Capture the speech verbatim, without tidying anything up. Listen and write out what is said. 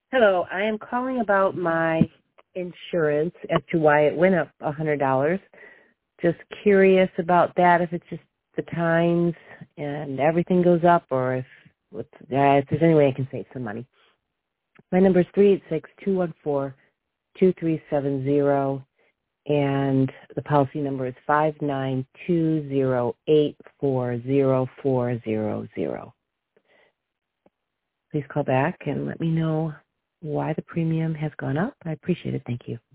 Hello, I am calling about my insurance as to why it went up one hundred dollars. Just curious about that, if it's just the times and everything goes up, or if, uh, if there's any way I can save some money. My number is three eight six, two one four, two three seven zero, and the policy number is five nine two zero eight four zero four zero zero. Please call back and let me know why the premium has gone up. I appreciate it. Thank you.